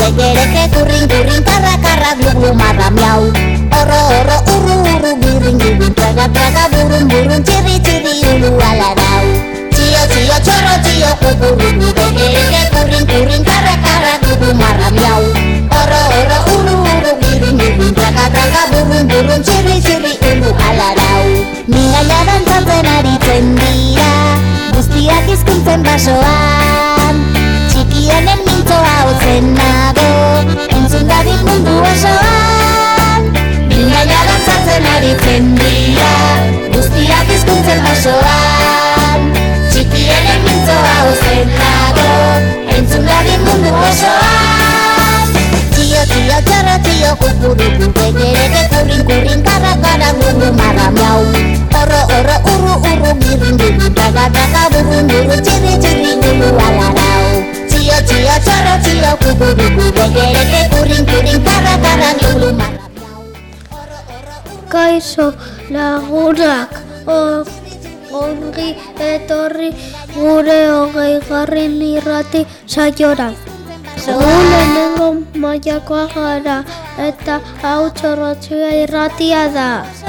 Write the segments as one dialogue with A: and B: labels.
A: begereke, kurrin, kurrin, karra, karra, glu, glu, marra, miau. Orro, orro, urru, urru, birrin, birrin, traga, traga, burun, burun, txirri, txirri, ulu, alarau. Txio, txio, txorro, txio, kukururu, begereke, kurrin, kurrin, karra, karra, glu, glu, marra, miau. Orro, orro, urru, urru, birrin, birrin, traga, traga, burun, burun, txirri, txirri, ulu, alarau. Mingaila dantzatzen aritzen dira, guztiak hizkuntzen basoan. Txikionen mintzoa hotzen nago, entzun dadit mundu osoan. Mingaila dantzatzen aritzen dira, guztiak hizkuntzen basoan. Txikionen mintzoa hotzen nago, entzun dadit mundu osoan. Txio, txio, txorro, txio, kukuruku, begereke, kurrin, kurrin, karra, karra, glu, marra, miau. Orro, orro, urru, urru, birrin, birrin, traga, traga, burrun, burrun, txirri, txirri, gulu, alarau. Txio, txio, txorro, txio, kukuruku, begereke, kurrin, kurrin, karra, karra, glu, marra, miau.
B: Kaixo lagunak, ongi etorri gure 20. irrati saiora. Lehenengo mailakoa gara eta hau Txorrotxioa irratia da.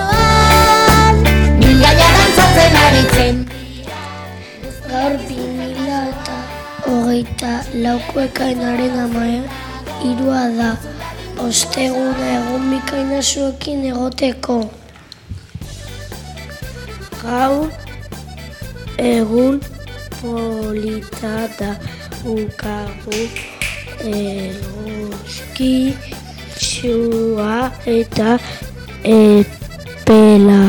A: Mingaila dantzatzen aritzen.
B: Gaur 2024ko ekainaren 13 da. Osteguna egun bikaina zuekin egoteko. Gaur egun polita da, ukagu eguzkitsua eta epela.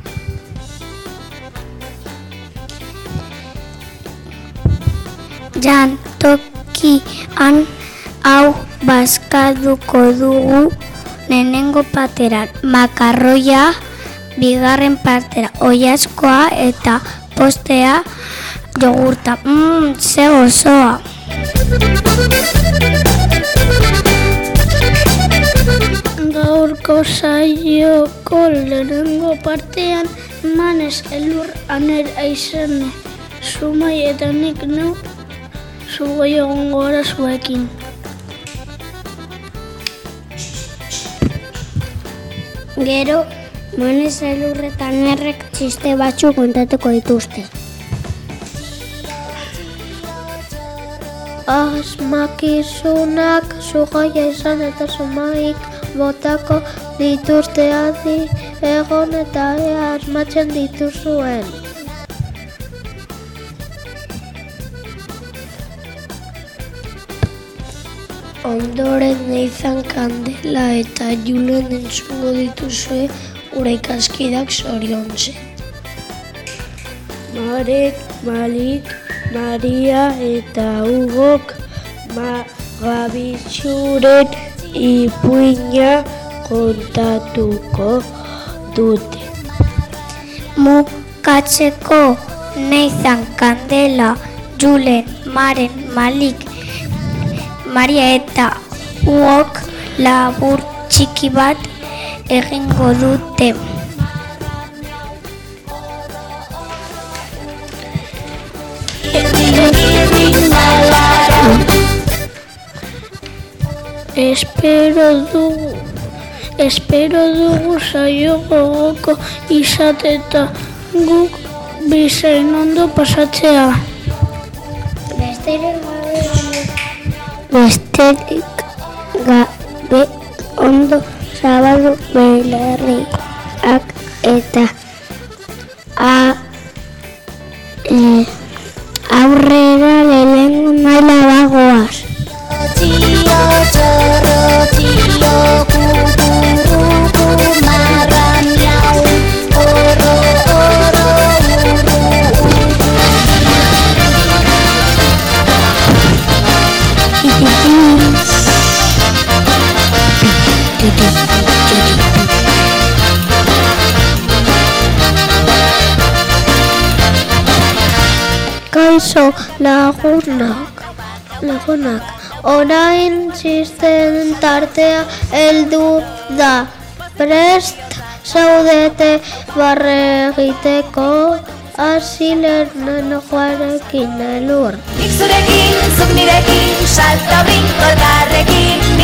B: Jantokian hau bazkaduko dugu lehenengo pateran makarroia, bigarren partera oilaskoa eta postea jogurta. Ze gozoa! Gaurko saioko lehenengo partean Manez, Elur, Aner, Aizene, Zumai eta nik neu zugoi egongo gara zuekin. Gero, Manez, Elur eta Anerrek txiste batzu kontatuko dituzte. Asmakizunak sugaia izan eta Zumaik botako dituzte adi egon eta ea asmatzen dituzuen. Ondoren Neizan, Kandela eta Julen entzungo dituzue gure ikaskidak zoriontzen. Marek, Malik, Maria eta Hugok Gabitxuren ipuina kontatuko dute. Mukatzeko Neizan, Kandela, Julen, Maren, Malik, Maria eta Hugok labur txiki bat egingo dute. Espero dugu saio gogoko izateta guk bizain ondo pasatzea. Besterik gabe ondo zabaldu belarriak eta aurrera lehenengo maila bagoaz.
A: Txio, txorro, txio, kukuruku, marra, miau. Orro, orro, urru,
B: Kaixo lagunak, orain txisten tartea heldu da. Prest zaudete barre egiteko, hasi lernoarekin Elur.
A: Nik zurekin, zuk nirekin, salto brinko elkarrekin.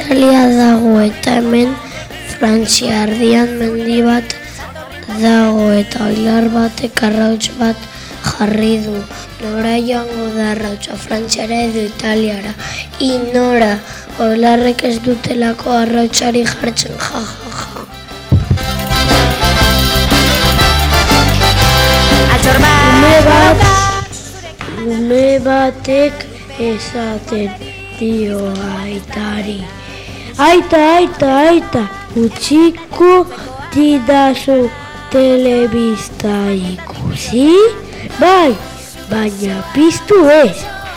B: Italia dago eta hemen Frantzia erdian mendi bat dago eta oilar batek arrauts bat jarri du. Nora joango da arrautsa, Frantziara edo Italiara. Nora, oilarrek ez dutelako arrautsari jartzen, ja. Ume batek esaten dio aitari. Aita, utziko didazu telebista ikusi? Bai, baina piztu ez.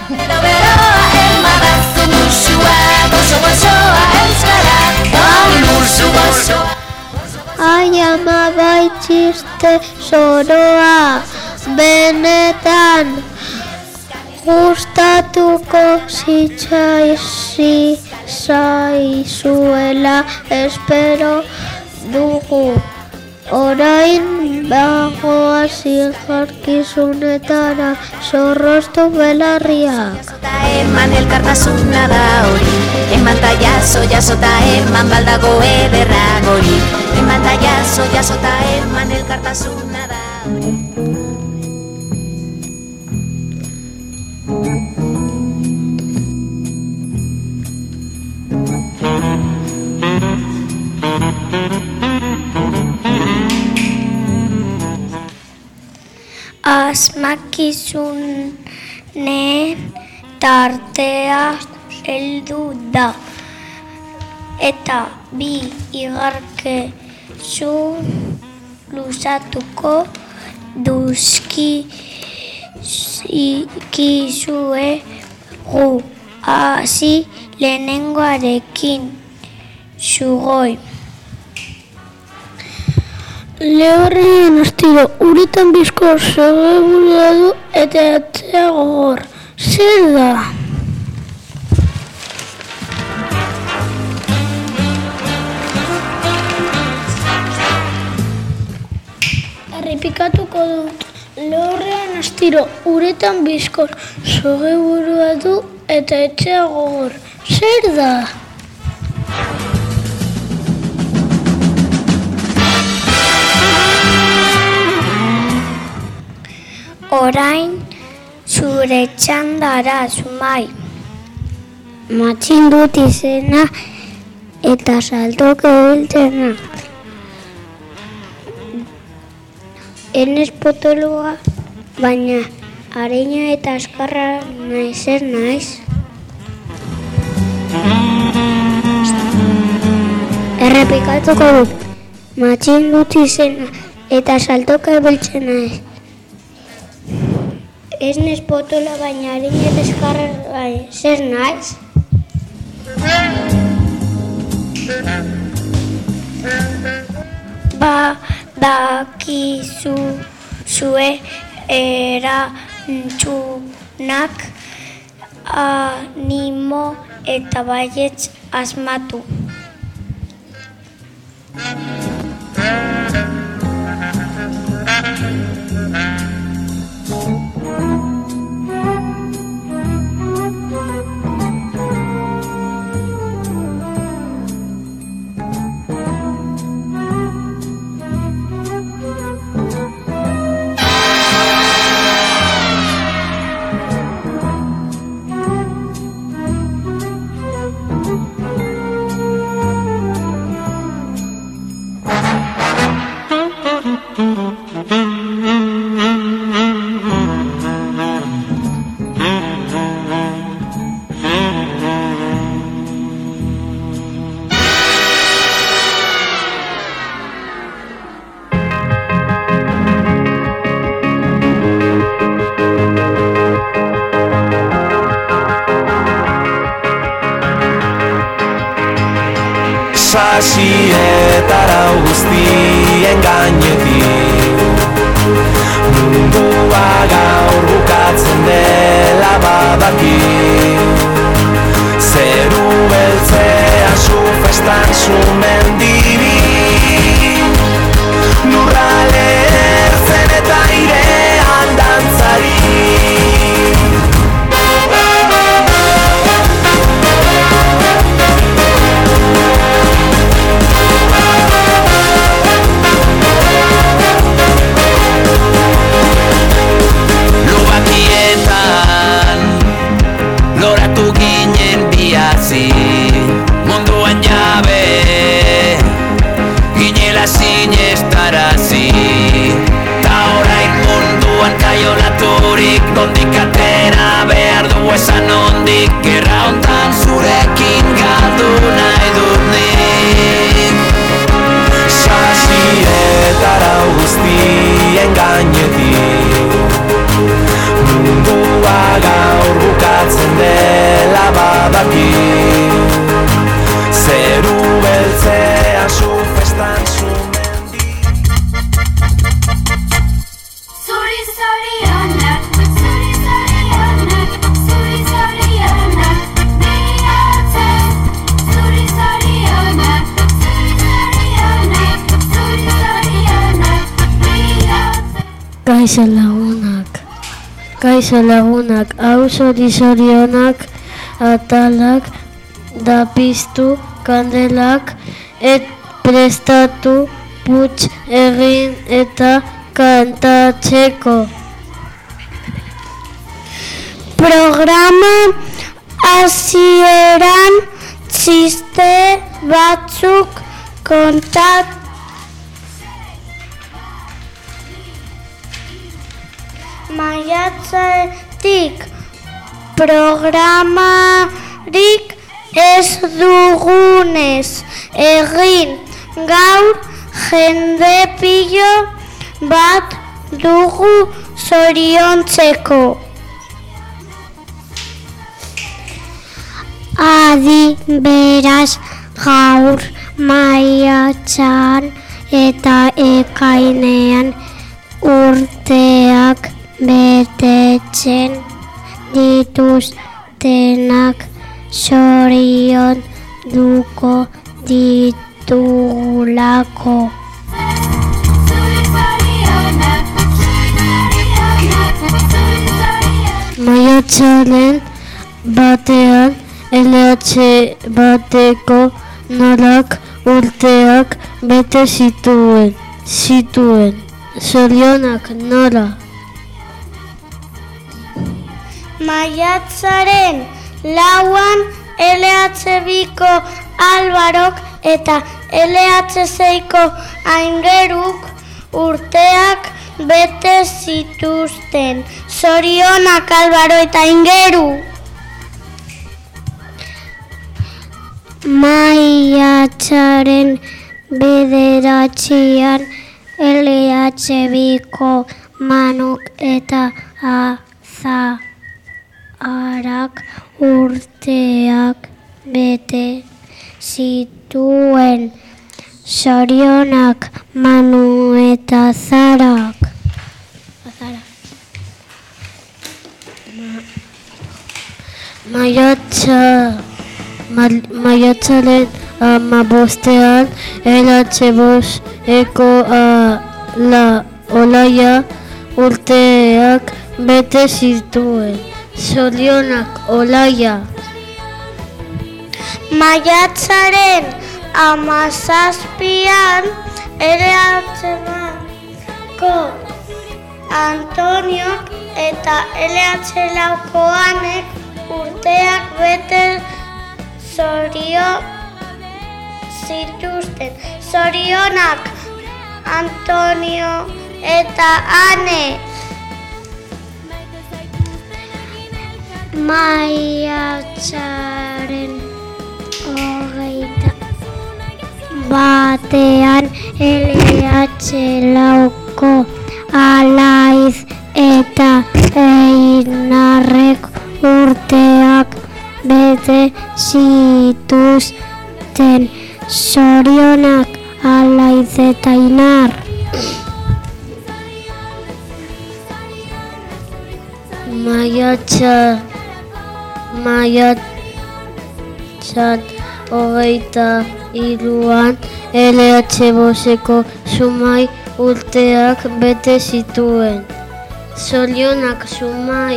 B: Ai ama bai txiste zoroa, benetan gustatuko zaizuela espero dugu. Orain bagoaz jarkizunetara zorroztu belarriak.
C: Eman elkartasuna da hori, eman ta jaso ta eman baldago ederra gori. Eman ta jaso ta eman elkartasuna da hori.
B: Asmakizunen tartea heldu da eta bi igarkezun luzatuko duzkizuegu. Hasi lehenengoarekin sugoi. Lehorrien astiro, uretan bizko segeburua du eta atzea gogor. Zer da? Errepikatuko dut. Lehorrean astiro, uretan bizko segeburua du eta atzea gogor. Zer da? Orain zure txandara, Zumai. Matxin dut izena eta saltoke biltzena. Enez potoloa, baina areina eta askarra naiz naiz. Errepikatuko dut. Matxin dut izena eta saltoke biltzena naiz. Ez nez potola baina harina eta eskarra zer naiz? Dakizue erantzunak animo eta baietz asmatu.
D: Sasietara guztien gainetik mundua gaur bukatzen dela badaki. Zeru beltzea zu festan zu mendiri lurrale ertzen eta airean dantzari. nondik atera behar du esan nondik gerra hontan zurekin galdu nahi dut nik Sasietara guztien gainetik Mundua gaur bukatzen dela badakit Zeru beltzea zu festan zu mendi
E: Zuri zorionak, zuri zorionak, zuri zorionak, bilatzen Zuri zorionak, zuri zorionak, zuri zorionak, bilatzen
B: Kaixo lagunak, hau zorionak, atalak, da piztu, kandelak, prestatu, putz egin eta kantatzeko. Programa hasieran txiste batzuk kontatu. Maiatzetik programarik ez dugunez egin gaur jende pilo bat dugu zoriontzeko. Adi beraz gaur maiatzan eta ekainean urteak betetzen dituztenak zorion duko ditugulako. Maiatzaren batean LH bateko norak urteak bete zituen. Zorionak nora. Maiatzaren lauan LH2ko Albarok eta LH6ko Aingeruk urteak bete zituzten. Zorionak Albaro eta Aingeru. Maiatzaren bederatzian LH2ko Manuk eta Azarak urteak bete zituen. Zorionak Manu eta Azarak. Maiatzaren 15ean LH5eko Olaia urteak bete zituen. Zorionak Olaia. Maiatzaren 17ean LH5ko Antoniok eta LH4ko Anek urteak bete zituzten. Zorionak Antonio eta Ane. Maiatzaren 21ean LH4ko Alaiz eta Einarrek urteak bete zituzten. Zorionak Alaiz eta Einar. Maiatzan 23ean LH5ko Zumai urteak bete zituen. Zorionak Zumai.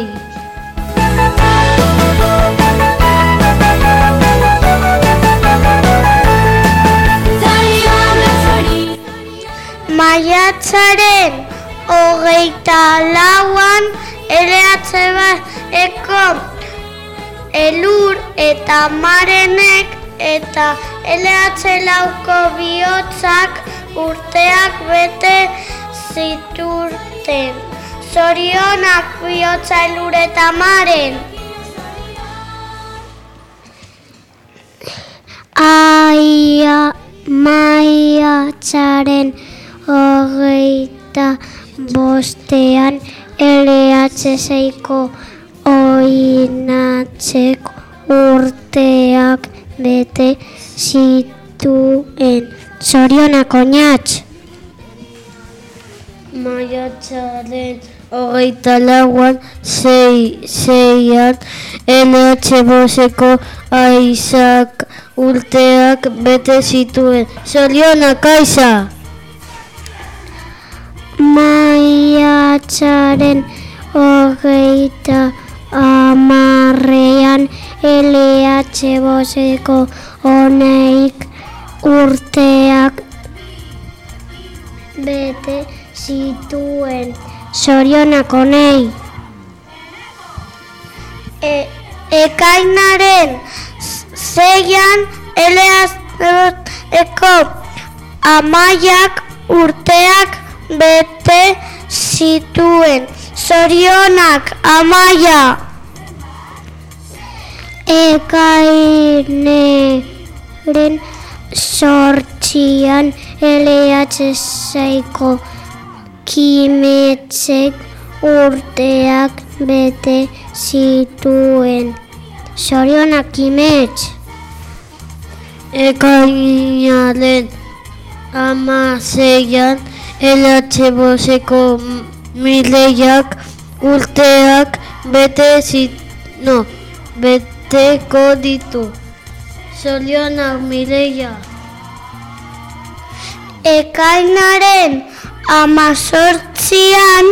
B: Maiatzaren 24ean LH2ko Elur eta Marenek eta LH4ko Bihotzak urteak bete zituzten. Zorionak bihotza elure tamaren. Maiatzaren 25 LHSko oinatzek urteak bete zituen. Zorionak oinatz! Maiatzaren 24an LHSko Aizak urteak bete zituen. Zorionak Aiza! Maiatzaren 30an LHSko Oneik urteak bete zituen. Zorionak Onei! Ekainaren 6an LHSko Amaiak urteak bete zituen. Zorionak Amaia! Ekainaren 8an LHSko Kimetzek urteak bete zituen. Zorionak Kimets! Ekainaren 16an LHSko Mileiak urteak beteko ditu. Zorionak Mileia! Ekainaren 18an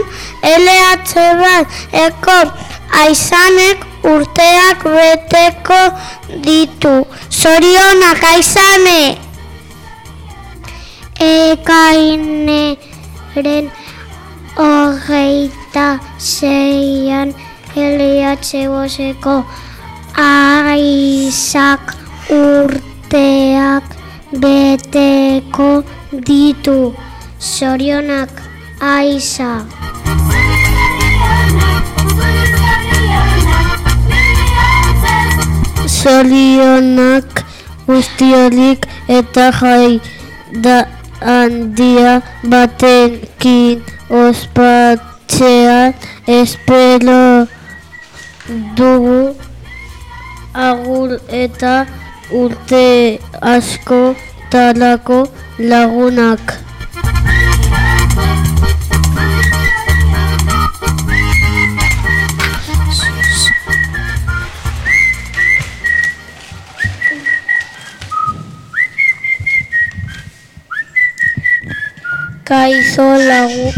B: LHSko Aizanek urteak beteko ditu. Zorionak Aizane! Ekainaren 26an LHSko Aizak urteak beteko ditu. Zorionak Aiza! Zorionak guztiorik eta jai handia batekin ospatzean espero dugu. Agur eta urte asko talako lagunak. Kaixo lagu.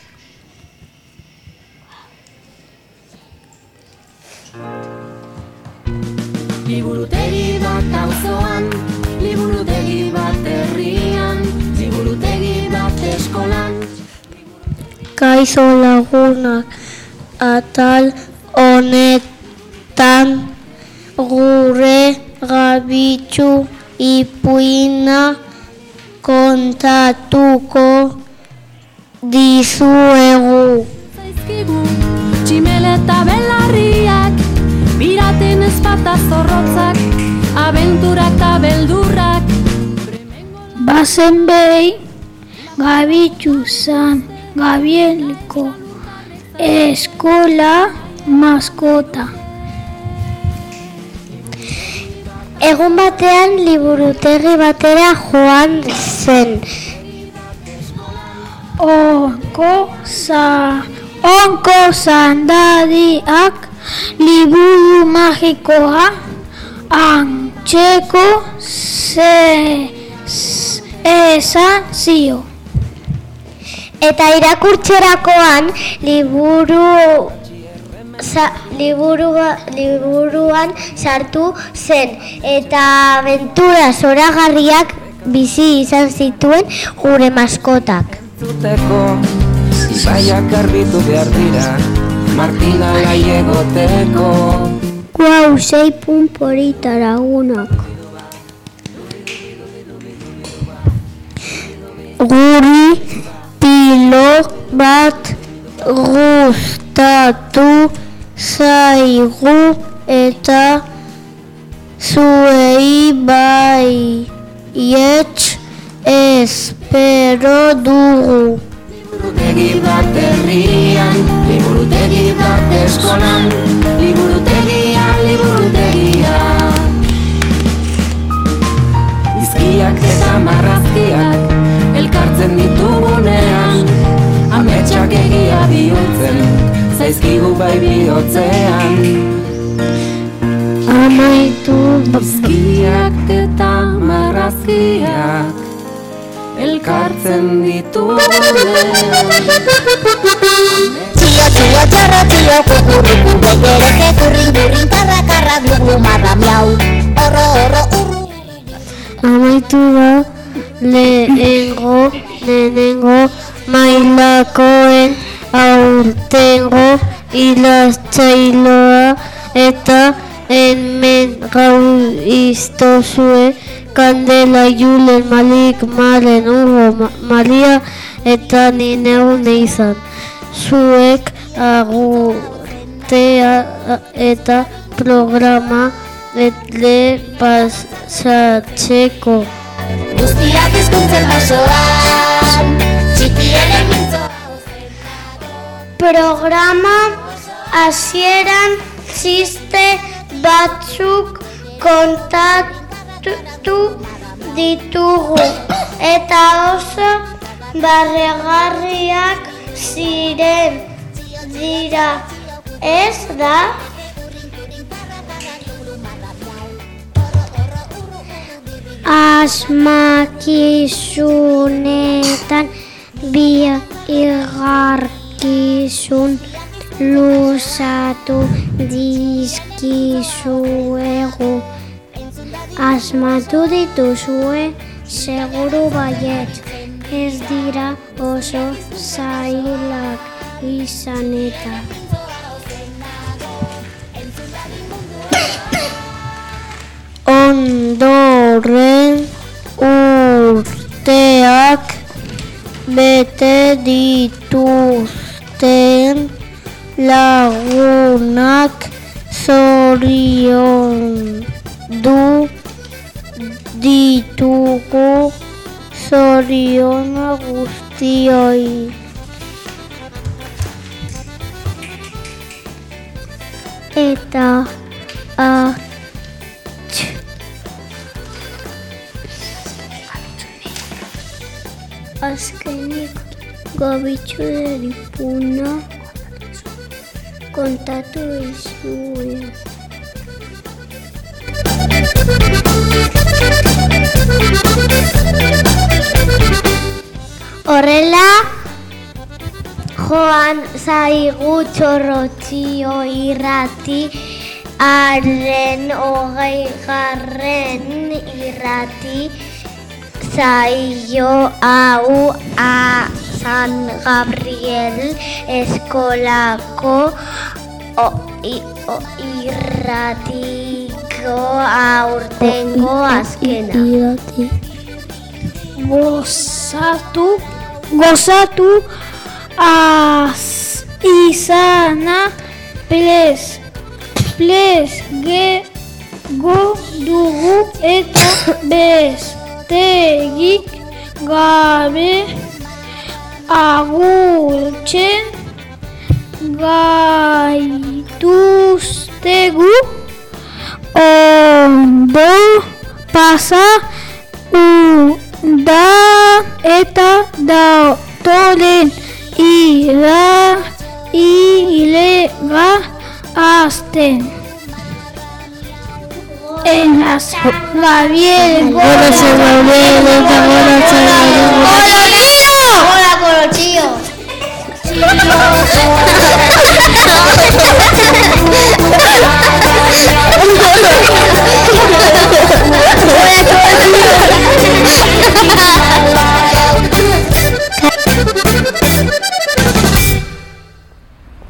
F: Liburutegi bat auzoan, liburutegi bat herrian, liburutegi bat eskolan.
B: Kaixo lagunak, atal honetan gure gabitzu ipuina kontatuko dizuegu.
F: Zaizkigu tximele eta belarriak, piraten ezpata zorrotzak, abenturak eta beldurrak.
G: Bazen behi gabitzu zan Gabrielko eskola maskota.
B: Egun batean liburutegi batera joan zen. Onko zandariak liburu magikoa antzeko esan zio. Eta irakurtzerakoan liburuan sartu zen eta abentura zoragarriak bizi izan zituen gure maskotak.
H: Zuteko, ibaiak garbitu behar dira, Martina gai egoteko.
B: Guau, 6 punporita lagunak. Guri pilo bat gustatu zaigu eta zuei baietz espero dugu.
H: Liburutegi bat herrian, liburutegi bat eskolan, liburutegia. Izkiak eta marrazkiak elkartzen ditugunean, ametsak egia bihurtzen, zaizkigu bai bihotzean.
B: Amaitu
H: Izkiak eta marrazkiak elkartzen ditugunean.
A: Txio, txio, txorro, txio, kukurruku, begereke, kurrin, kurrin, karra, karra, glu, marra, miau, orro, orro, urru.
B: amaitu da lehenengo mailakoen aurtengo ilatzailoa eta hemen gaur iztozue Kandela, Julen, Malik, Malen, Hugo, Maria eta ni neu neizan. Zuek agurtea eta programa etle pasatzeko.
A: Guztiak hizkuntzen basoan, txikienen mintzoa.
G: Programa hasieran txiste batzuk kontatu ditugu eta oso barregarriak ziren dira, ez da? Asmakizunetan bi igarkizun luzatu dizkizuegu. Asmatu dituzue seguru baietz, ez dira oso zailak izan eta. Ondoren urteak bete dituzten lagunak zoriondu ditugu, zorion guztioi. Eta azkenik gabitxo deripuna kontatu izue. Horrela joan zaigu txorrotxio irrati haren 20. irrati zaio hau a San Gabriel eskolako irratiko aurtengo azkena. Gozatu izana plez go dugu eta bestegik gabe agurtzen gaituztegu. Ondo pasa da eta datoren ilega azten. En las Gabriel, hola Gabriel, hola Colochillo.